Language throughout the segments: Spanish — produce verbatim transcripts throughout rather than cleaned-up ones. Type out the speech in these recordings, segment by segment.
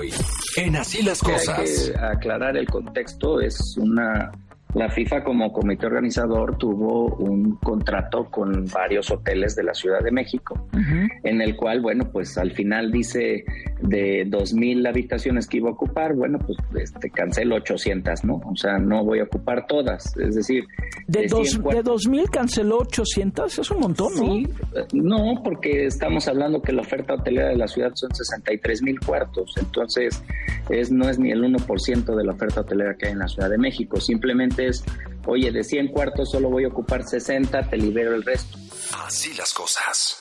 hoy en Así las Cosas. Hay que aclarar el contexto. Es una... La FIFA como comité organizador tuvo un contrato con varios hoteles de la Ciudad de México, uh-huh. en el cual, bueno, pues al final dice de dos mil habitaciones que iba a ocupar, bueno, pues este, cancelo ochocientas, ¿no? O sea, no voy a ocupar todas, es decir... ¿De, de, dos, ¿de dos mil canceló ochocientas? Es un montón, ¿no? Sí, no, porque estamos hablando que la oferta hotelera de la ciudad son sesenta y tres mil cuartos, entonces es, no es ni el uno por ciento de la oferta hotelera que hay en la Ciudad de México, simplemente es, oye, de cien cuartos solo voy a ocupar sesenta, te libero el resto. Así las cosas.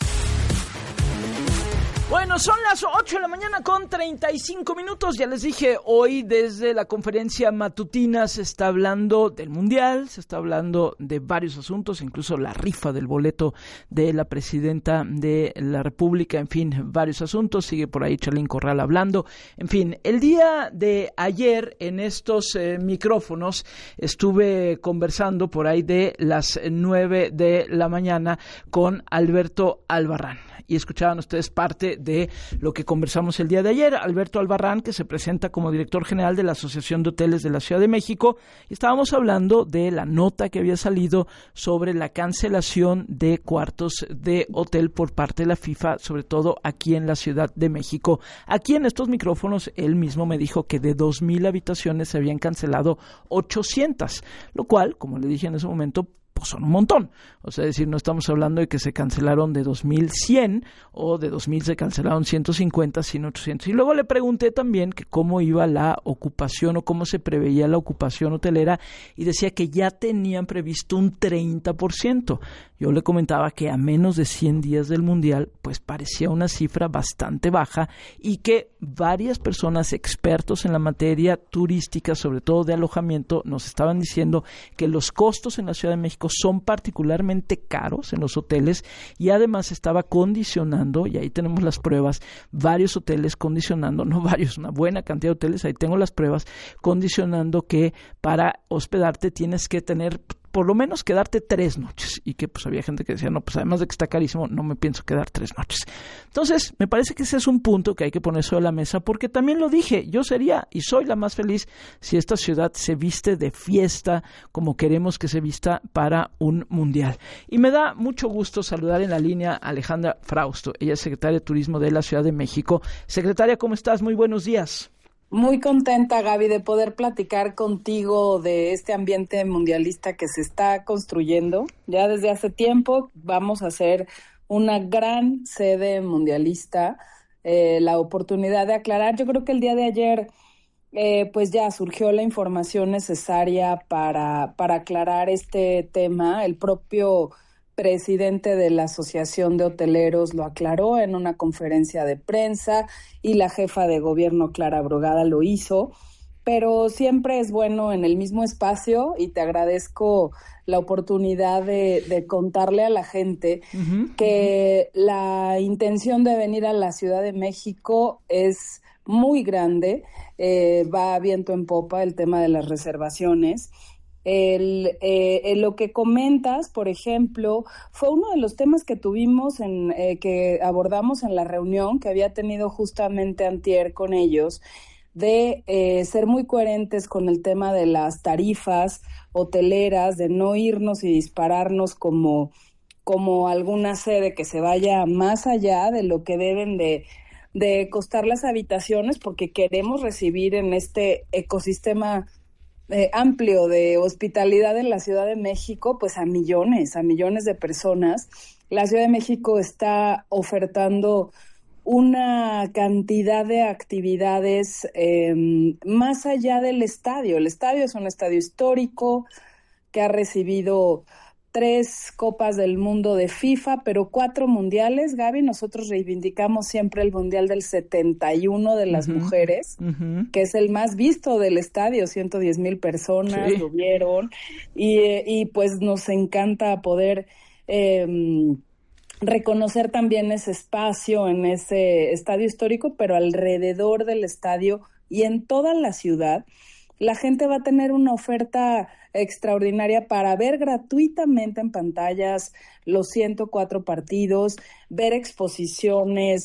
Bueno, son las ocho de la mañana con treinta y cinco minutos. Ya les dije, hoy desde la conferencia matutina se está hablando del Mundial, se está hablando de varios asuntos, incluso la rifa del boleto de la presidenta de la República, en fin, varios asuntos. Sigue por ahí Chalín Corral hablando. En fin, el día de ayer en estos eh, micrófonos estuve conversando por ahí de las nueve de la mañana con Alberto Albarrán. Y escuchaban ustedes parte de lo que conversamos el día de ayer. Alberto Albarrán, que se presenta como director general de la Asociación de Hoteles de la Ciudad de México, y estábamos hablando de la nota que había salido sobre la cancelación de cuartos de hotel por parte de la FIFA, sobre todo aquí en la Ciudad de México. Aquí en estos micrófonos, él mismo me dijo que de dos mil habitaciones se habían cancelado ochocientas, lo cual, como le dije en ese momento, pues son un montón. O sea, es decir, no estamos hablando de que se cancelaron de dos mil cien o de dos mil se cancelaron ciento cincuenta, sino ochocientos. Y luego le pregunté también que cómo iba la ocupación o cómo se preveía la ocupación hotelera y decía que ya tenían previsto un treinta por ciento. Yo le comentaba que a menos de cien días del Mundial, pues parecía una cifra bastante baja y que varias personas expertos en la materia turística, sobre todo de alojamiento, nos estaban diciendo que los costos en la Ciudad de México son particularmente caros en los hoteles y además estaba condicionando, y ahí tenemos las pruebas, varios hoteles condicionando, no varios, una buena cantidad de hoteles, ahí tengo las pruebas, condicionando que para hospedarte tienes que tener por lo menos quedarte tres noches, y que pues había gente que decía, no, pues además de que está carísimo, no me pienso quedar tres noches. Entonces, me parece que ese es un punto que hay que poner sobre la mesa, porque también lo dije, yo sería y soy la más feliz si esta ciudad se viste de fiesta como queremos que se vista para un mundial. Y me da mucho gusto saludar en la línea a Alejandra Frausto, ella es secretaria de Turismo de la Ciudad de México. Secretaria, ¿cómo estás? Muy buenos días. Muy contenta, Gaby, de poder platicar contigo de este ambiente mundialista que se está construyendo. Ya desde hace tiempo vamos a hacer una gran sede mundialista. Eh, la oportunidad de aclarar, yo creo que el día de ayer eh, pues ya surgió la información necesaria para, para aclarar este tema. El propio presidente de la Asociación de Hoteleros lo aclaró en una conferencia de prensa y la jefa de gobierno, Clara Brugada, lo hizo, pero siempre es bueno en el mismo espacio y te agradezco la oportunidad de, de contarle a la gente uh-huh, que uh-huh. la intención de venir a la Ciudad de México es muy grande, eh, va a viento en popa el tema de las reservaciones. El, eh, eh, lo que comentas, por ejemplo, fue uno de los temas que tuvimos, en eh, que abordamos en la reunión que había tenido justamente antier con ellos, de eh, ser muy coherentes con el tema de las tarifas hoteleras, de no irnos y dispararnos como, como alguna sede que se vaya más allá de lo que deben de, de costar las habitaciones, porque queremos recibir en este ecosistema Eh, amplio de hospitalidad en la Ciudad de México, pues a millones, a millones de personas. La Ciudad de México está ofertando una cantidad de actividades eh, más allá del estadio. El estadio es un estadio histórico que ha recibido tres Copas del Mundo de FIFA, pero cuatro mundiales. Gaby, nosotros reivindicamos siempre el Mundial del setenta y uno de las uh-huh. mujeres, uh-huh. que es el más visto del estadio, ciento diez mil personas sí. lo vieron, y, y pues nos encanta poder eh, reconocer también ese espacio en ese estadio histórico, pero alrededor del estadio y en toda la ciudad, la gente va a tener una oferta extraordinaria para ver gratuitamente en pantallas los ciento cuatro partidos, ver exposiciones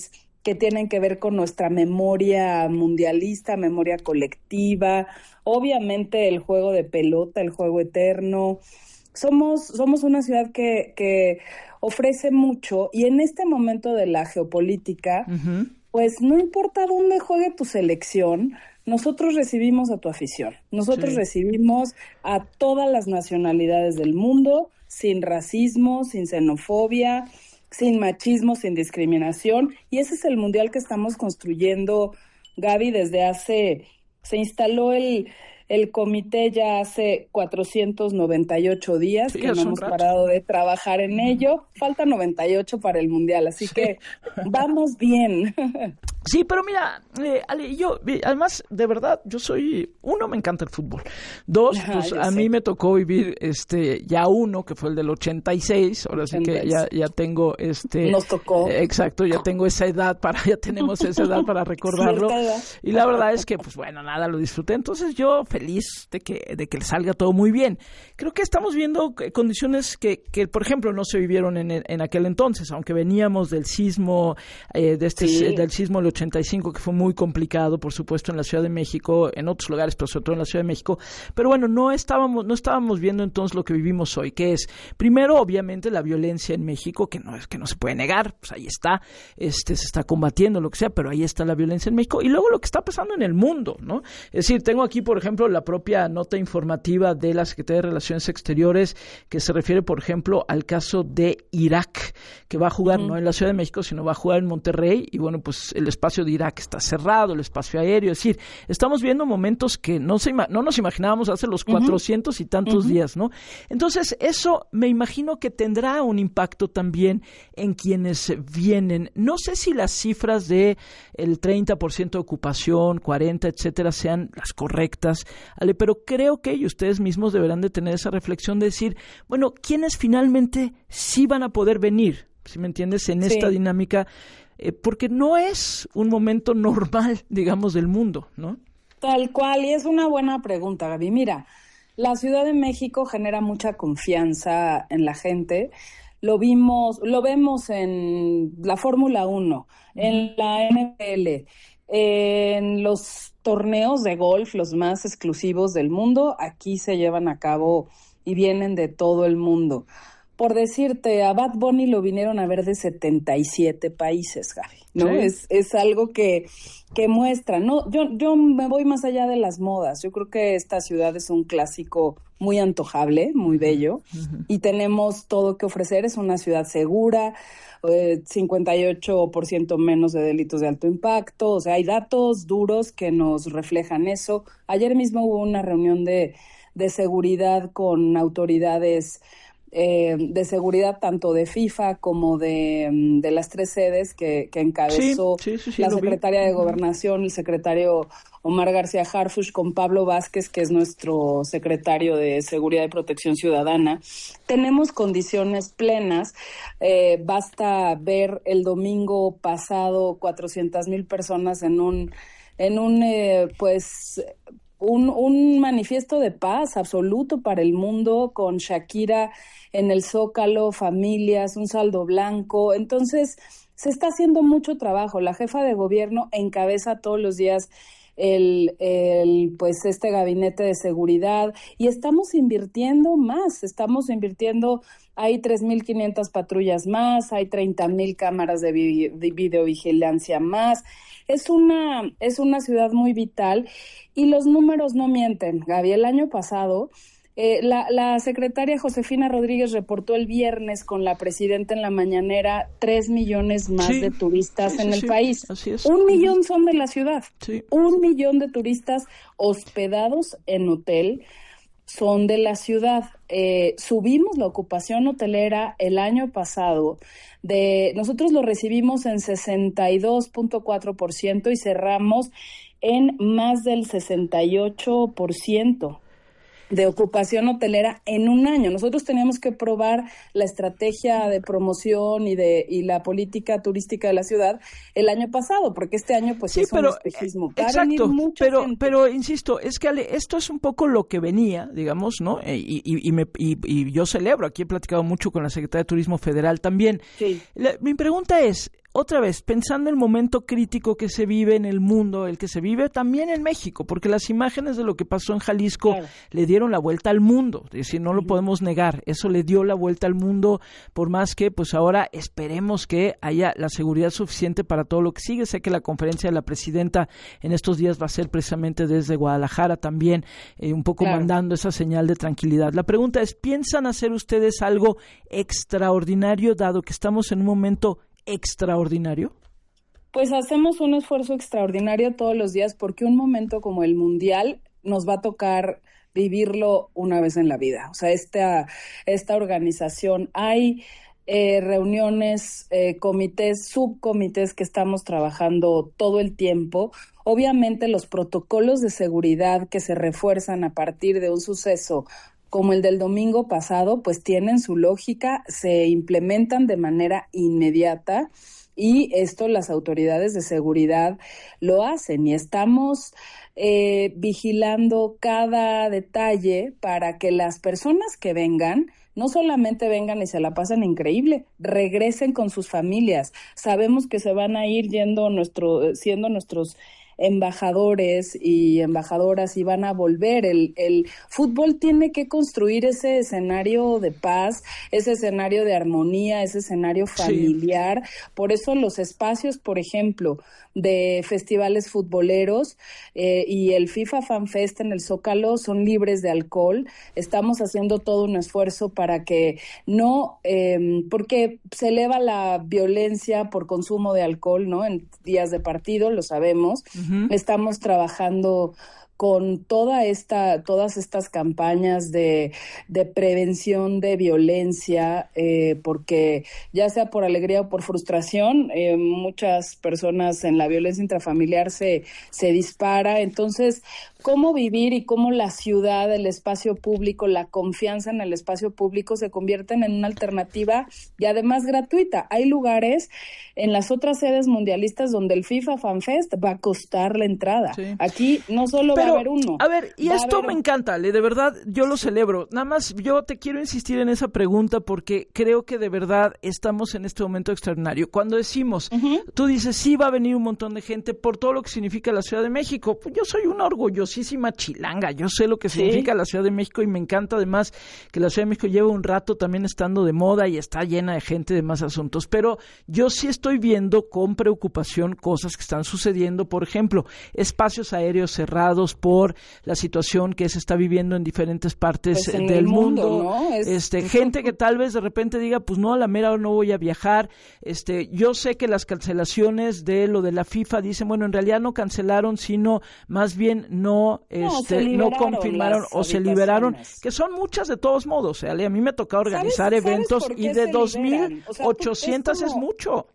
que tienen que ver con nuestra memoria mundialista, memoria colectiva, obviamente el juego de pelota, el juego eterno. Somos, somos una ciudad que, que ofrece mucho, y en este momento de la geopolítica, uh-huh. pues no importa dónde juegue tu selección, nosotros recibimos a tu afición, nosotros sí. recibimos a todas las nacionalidades del mundo, sin racismo, sin xenofobia, sin machismo, sin discriminación, y ese es el mundial que estamos construyendo, Gaby, desde hace, se instaló el, el comité ya hace cuatrocientos noventa y ocho días, sí, que no hemos rato. parado de trabajar en ello, falta noventa y ocho para el mundial, así sí. que vamos bien. Sí, pero mira, eh, Ale, yo, además, de verdad, yo soy, uno, me encanta el fútbol. Dos, pues ah, a sé. mí me tocó vivir, este, ya uno, que fue el del ochenta y seis, ahora ochenta y seis. Sí que ya, ya tengo, este... Nos tocó. Eh, exacto, ya tengo esa edad para, ya tenemos esa edad para recordarlo. Y la verdad es que, pues bueno, nada, lo disfruté. Entonces yo feliz de que, de que salga todo muy bien. Creo que estamos viendo condiciones que, que por ejemplo, no se vivieron en, en aquel entonces, aunque veníamos del sismo, eh, de este, sí. del sismo del ochenta y cinco, que fue muy complicado, por supuesto, en la Ciudad de México, en otros lugares, pero sobre todo en la Ciudad de México. Pero bueno, no estábamos, no estábamos viendo entonces lo que vivimos hoy, que es, primero, obviamente, la violencia en México, que no es que no se puede negar, pues ahí está, este, se está combatiendo, lo que sea, pero ahí está la violencia en México. Y luego lo que está pasando en el mundo, ¿no? Es decir, tengo aquí, por ejemplo, la propia nota informativa de la Secretaría de Relaciones Exteriores, que se refiere, por ejemplo, al caso de Irak, que va a jugar uh-huh. no en la Ciudad de México, sino va a jugar en Monterrey, y bueno, pues el espacio de Irak está cerrado, el espacio aéreo, es decir, estamos viendo momentos que no se no nos imaginábamos hace los cuatrocientos uh-huh. y tantos uh-huh. días, ¿no? Entonces, eso me imagino que tendrá un impacto también en quienes vienen. No sé si las cifras de el treinta por ciento de ocupación, cuarenta, etcétera, sean las correctas, Ale, pero creo que y ustedes mismos deberán de tener esa reflexión de decir, bueno, ¿quiénes finalmente sí van a poder venir? ¿Sí me entiendes? En sí. esta dinámica, eh, porque no es un momento normal, digamos, del mundo, ¿no? Tal cual, y es una buena pregunta, Gaby. Mira, la Ciudad de México genera mucha confianza en la gente. Lo vimos, lo vemos en la Fórmula uno, uh-huh. en la N F L, en los torneos de golf, los más exclusivos del mundo, aquí se llevan a cabo y vienen de todo el mundo. Por decirte, a Bad Bunny lo vinieron a ver de setenta y siete países, Gaby, ¿no? Sí. Es, es algo que, que muestra, ¿no? Yo, yo me voy más allá de las modas. Yo creo que esta ciudad es un clásico muy antojable, muy bello, uh-huh. y tenemos todo que ofrecer. Es una ciudad segura, eh, cincuenta y ocho por ciento menos de delitos de alto impacto. O sea, hay datos duros que nos reflejan eso. Ayer mismo hubo una reunión de, de seguridad con autoridades Eh, de seguridad tanto de FIFA como de, de las tres sedes que, que encabezó sí, sí, sí, sí, la secretaria de Gobernación, el secretario Omar García Harfuch, con Pablo Vázquez, que es nuestro secretario de Seguridad y Protección Ciudadana. Tenemos condiciones plenas. Eh, basta ver el domingo pasado cuatrocientas mil personas en un, en un eh, pues... Un, un manifiesto de paz absoluto para el mundo, con Shakira en el Zócalo, familias, un saldo blanco. Entonces, se está haciendo mucho trabajo. La jefa de gobierno encabeza todos los días el, el pues este gabinete de seguridad, y estamos invirtiendo más, estamos invirtiendo, hay tres mil quinientas patrullas más, hay treinta mil cámaras de, vi, de videovigilancia más. Es una, es una ciudad muy vital y los números no mienten, Gaby. El año pasado, eh, la, la secretaria Josefina Rodríguez reportó el viernes con la presidenta en la mañanera tres millones más sí, de turistas sí, en sí, el sí, país. Así es. Un millón son de la ciudad. Sí. Un millón de turistas hospedados en hotel son de la ciudad. Eh, subimos la ocupación hotelera el año pasado. De, nosotros lo recibimos en sesenta y dos punto cuatro por ciento y cerramos en más del sesenta y ocho por ciento de ocupación hotelera en un año. Nosotros teníamos que probar la estrategia de promoción y de y la política turística de la ciudad el año pasado, porque este año pues sí, es pero, un espejismo. Exacto, pero, pero insisto, es que Ale, esto es un poco lo que venía, digamos, ¿no? Y, y, y, me, y, y yo celebro, aquí he platicado mucho con la Secretaría de Turismo Federal también. Sí. La, mi pregunta es, otra vez, pensando en el momento crítico que se vive en el mundo, el que se vive también en México, porque las imágenes de lo que pasó en Jalisco claro. le dieron la vuelta al mundo, es decir, no lo uh-huh. podemos negar, eso le dio la vuelta al mundo, por más que pues ahora esperemos que haya la seguridad suficiente para todo lo que sigue. Sé que la conferencia de la presidenta en estos días va a ser precisamente desde Guadalajara también, eh, un poco claro. mandando esa señal de tranquilidad. La pregunta es, ¿piensan hacer ustedes algo extraordinario dado que estamos en un momento extraordinario? Pues hacemos un esfuerzo extraordinario todos los días porque un momento como el Mundial nos va a tocar vivirlo una vez en la vida. O sea, esta, esta organización, hay eh, reuniones, eh, comités, subcomités que estamos trabajando todo el tiempo. Obviamente los protocolos de seguridad que se refuerzan a partir de un suceso como el del domingo pasado, pues tienen su lógica, se implementan de manera inmediata y esto las autoridades de seguridad lo hacen y estamos eh, vigilando cada detalle para que las personas que vengan no solamente vengan y se la pasen increíble, regresen con sus familias. Sabemos que se van a ir yendo nuestro, siendo nuestros embajadores y embajadoras y van a volver. El, el fútbol tiene que construir ese escenario de paz, ese escenario de armonía, ese escenario familiar. Sí. Por eso los espacios, por ejemplo, de festivales futboleros eh, y el FIFA Fan Fest en el Zócalo son libres de alcohol. Estamos haciendo todo un esfuerzo para que no, eh, porque se eleva la violencia por consumo de alcohol, ¿no? En días de partido, lo sabemos. Uh-huh. Estamos trabajando con toda esta, todas estas campañas de, de prevención de violencia, eh, porque ya sea por alegría o por frustración, eh, muchas personas en la violencia intrafamiliar se, se dispara. Entonces, cómo vivir y cómo la ciudad, el espacio público, la confianza en el espacio público se convierten en una alternativa y además gratuita. Hay lugares en las otras sedes mundialistas donde el FIFA Fan Fest va a costar la entrada. Sí. Aquí no solo Pero, va a haber uno. A ver, y esto me encanta, Ale, de verdad, yo lo celebro. Nada más yo te quiero insistir en esa pregunta porque creo que de verdad estamos en este momento extraordinario. Cuando decimos, uh-huh. tú dices, sí va a venir un montón de gente por todo lo que significa la Ciudad de México. Pues yo soy una orgullosísima chilanga, yo sé lo que sí. significa la Ciudad de México y me encanta además que la Ciudad de México lleva un rato también estando de moda y está llena de gente de más asuntos, pero yo sí estoy viendo con preocupación cosas que están sucediendo, por ejemplo, espacios aéreos cerrados por la situación que se está viviendo en diferentes partes pues en del mundo, mundo ¿no? es, este es gente que tal vez de repente diga, pues no, a la mera hora no voy a viajar. Este, yo sé que las cancelaciones de lo de la FIFA dicen, bueno, en realidad no cancelaron, sino más bien no este, no, no confirmaron o se liberaron, que son muchas de todos modos. ¿eh? A mí me ha tocado organizar ¿Sabes, eventos ¿sabes y de dos mil ochocientos es, como... es mucho.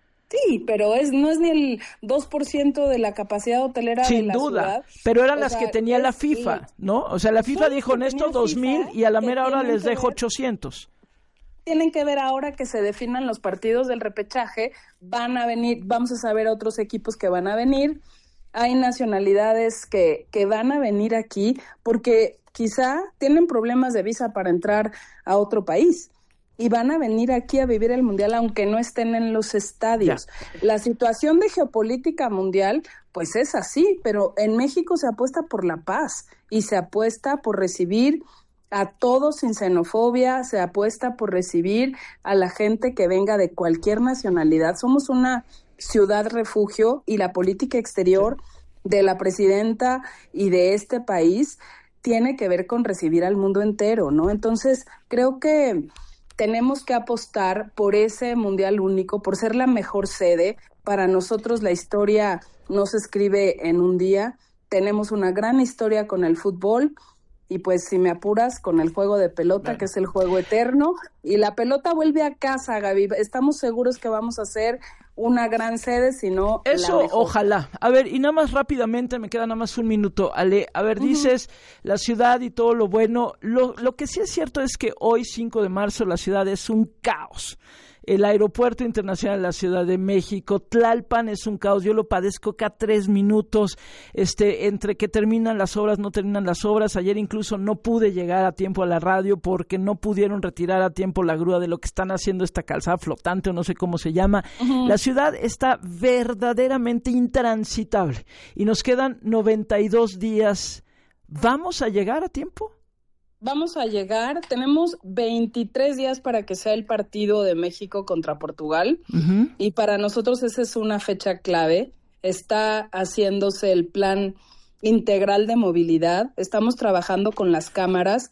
Sí, pero es no es ni el dos por ciento de la capacidad hotelera Sin de la duda, ciudad. Pero eran o las sea, que tenía la FIFA, la... ¿no? O sea, la FIFA dijo en esto dos mil y a la mera hora les dejo ochocientos. Tienen que ver ahora que se definan los partidos del repechaje, van a venir, vamos a saber otros equipos que van a venir, hay nacionalidades que, que van a venir aquí porque quizá tienen problemas de visa para entrar a otro país. Y van a venir aquí a vivir el Mundial aunque no estén en los estadios. Ya. La situación de geopolítica mundial, pues es así, pero en México se apuesta por la paz y se apuesta por recibir a todos sin xenofobia, se apuesta por recibir a la gente que venga de cualquier nacionalidad. Somos una ciudad refugio y la política exterior de la presidenta y de este país tiene que ver con recibir al mundo entero, ¿no? Entonces, creo que tenemos que apostar por ese mundial único, por ser la mejor sede. Para nosotros la historia no se escribe en un día. Tenemos una gran historia con el fútbol y pues si me apuras con el juego de pelota, bueno. que es el juego eterno. Y la pelota vuelve a casa, Gaby. Estamos seguros que vamos a hacer una gran sede, si no Eso, la mejor. Ojalá. A ver, y nada más rápidamente, me queda nada más un minuto, Ale. A ver, uh-huh. dices la ciudad y todo lo bueno. Lo, lo que sí es cierto es que hoy, cinco de marzo, la ciudad es un caos. el Aeropuerto Internacional de la Ciudad de México. Tlalpan es un caos, yo lo padezco cada tres minutos, este, entre que terminan las obras, no terminan las obras. Ayer incluso no pude llegar a tiempo a la radio porque no pudieron retirar a tiempo la grúa de lo que están haciendo esta calzada flotante, o no sé cómo se llama. Uh-huh. La ciudad está verdaderamente intransitable y nos quedan noventa y dos días. ¿Vamos a llegar a tiempo? Vamos a llegar, tenemos veintitrés días para que sea el partido de México contra Portugal, uh-huh. y para nosotros esa es una fecha clave. Está haciéndose el plan integral de movilidad, estamos trabajando con las cámaras,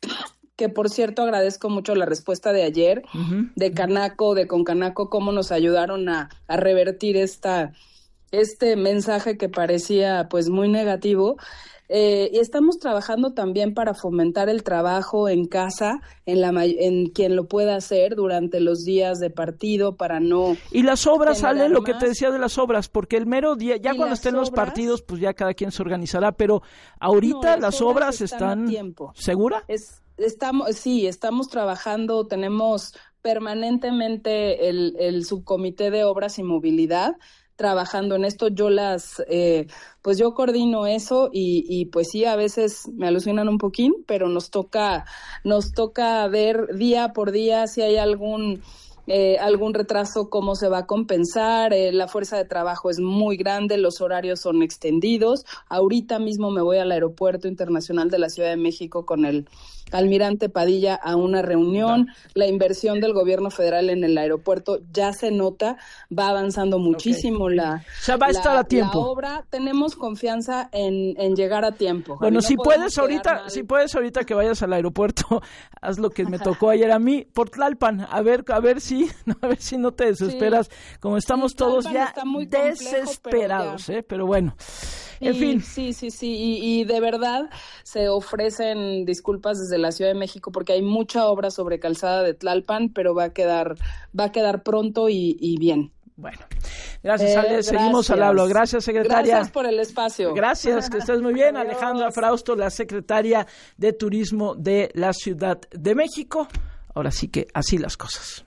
que por cierto agradezco mucho la respuesta de ayer, uh-huh. de Canaco, de Concanaco, cómo nos ayudaron a, a revertir esta, este mensaje que parecía pues muy negativo. Eh, y estamos trabajando también para fomentar el trabajo en casa, en la en quien lo pueda hacer durante los días de partido para no... Y las obras, Ale, lo que te decía de las obras, porque el mero día, ya cuando estén obras, los partidos, pues ya cada quien se organizará, pero ahorita no, las, las obras, obras están... están a tiempo. ¿Segura? Es, estamos, sí, estamos trabajando, tenemos permanentemente el, el subcomité de obras y movilidad trabajando en esto. Yo las, eh, pues yo coordino eso y, y pues sí, a veces me alucinan un poquín, pero nos toca, nos toca ver día por día si hay algún, eh, algún retraso, cómo se va a compensar. Eh, la fuerza de trabajo es muy grande, los horarios son extendidos. Ahorita mismo me voy al Aeropuerto Internacional de la Ciudad de México con el almirante Padilla a una reunión. La inversión del gobierno federal en el aeropuerto ya se nota, va avanzando muchísimo. Okay. la, o sea, va a la, estar a tiempo. La obra, tenemos confianza en, en llegar a tiempo. Bueno, no si puedes ahorita, mal. si puedes ahorita que vayas al aeropuerto, haz lo que me tocó ayer a mí, por Tlalpan, a ver, a ver si, a ver si no te desesperas, sí. como estamos sí, todos ya desesperados, pero, ya. ¿eh? Pero bueno. En y, fin. Sí, sí, sí, y, y de verdad se ofrecen disculpas desde la Ciudad de México porque hay mucha obra sobre calzada de Tlalpan, pero va a quedar, va a quedar pronto y, y bien. Bueno, gracias, eh, Ale. Seguimos al habla. Gracias, secretaria. Gracias por el espacio. Gracias, que estés muy bien. Alejandra Frausto, la secretaria de Turismo de la Ciudad de México. Ahora sí que así las cosas.